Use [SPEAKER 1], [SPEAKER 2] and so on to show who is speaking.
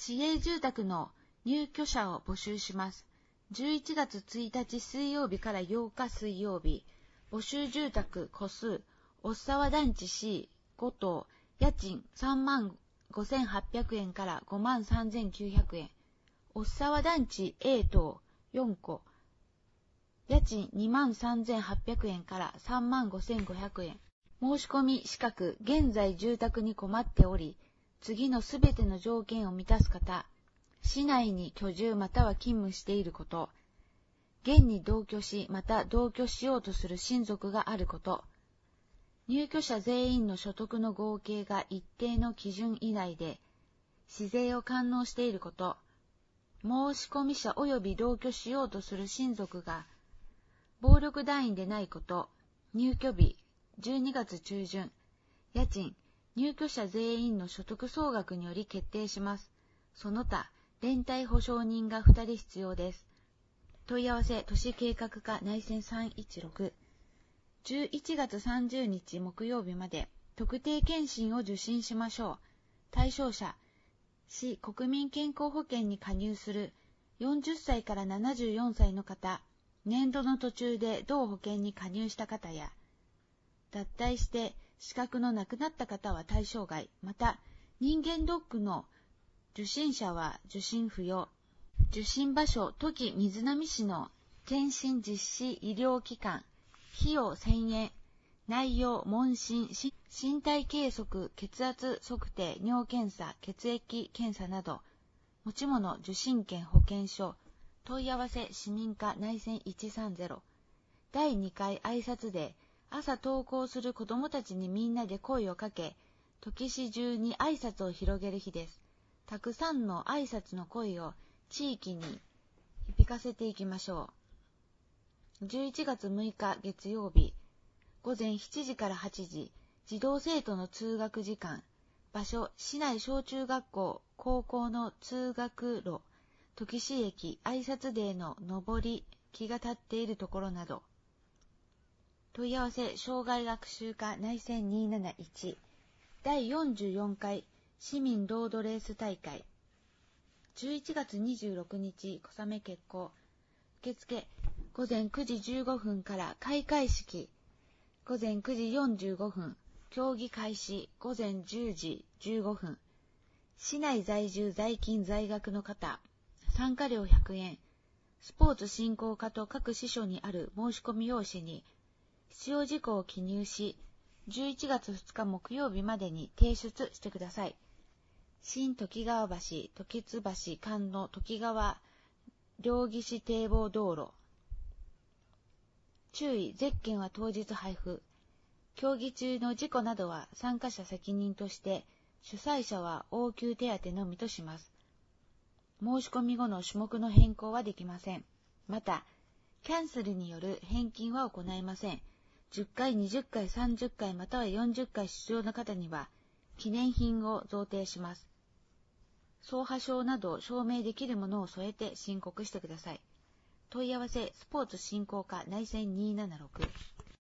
[SPEAKER 1] 市営住宅の入居者を募集します。11月1日水曜日から8日水曜日、募集住宅戸数、おっさわ団地 C5 棟、家賃35,800円から53,900円。おっさわ団地 A 棟4戸、家賃23,800円から35,500円。申し込み資格、現在住宅に困っており、次のすべての条件を満たす方、市内に居住または勤務していること、現に同居しまた同居しようとする親族があること、入居者全員の所得の合計が一定の基準以内で、市税を完納していること、申し込み者及び同居しようとする親族が、暴力団員でないこと、入居日、12月中旬、家賃、入居者全員の所得総額により決定します。その他、連帯保証人が2人必要です。問い合わせ、都市計画課内線316。11月30日木曜日まで、特定健診を受診しましょう。対象者、市国民健康保険に加入する40歳から74歳の方、年度の途中で同保険に加入した方や、脱退して資格のなくなった方は対象外、また人間ドックの受診者は受診不要。受診場所、土岐瑞浪市の健診実施医療機関、費用1000円、内容、問診、身体計測、血圧測定、尿検査、血液検査など、持ち物、受診券、保険証、問い合わせ、市民課内線130。第2回挨拶で、朝登校する子どもたちにみんなで声をかけ、土岐市中に挨拶を広げる日です。たくさんの挨拶の声を地域に響かせていきましょう。11月6日月曜日、午前7時から8時、児童生徒の通学時間、場所、市内小中学校、高校の通学路、土岐市駅挨拶デーの上り、木が立っているところなど、問い合わせ、障害学習課内線271、第44回市民ロードレース大会、11月26日小雨決行、受付、午前9時15分から開会式、午前9時45分、競技開始、午前10時15分、市内在住在勤在学の方、参加料100円、スポーツ振興課と各支所にある申し込み用紙に、必要事項を記入し、11月2日木曜日までに提出してください。新土岐川橋、時津橋間の土岐川両岸堤防道路。注意、ゼッケンは当日配布。競技中の事故などは参加者責任として、主催者は応急手当のみとします。申し込み後の種目の変更はできません。また、キャンセルによる返金は行いません。10回、20回、30回または40回出場の方には、記念品を贈呈します。走破証など証明できるものを添えて申告してください。問い合わせ、スポーツ振興課内線276。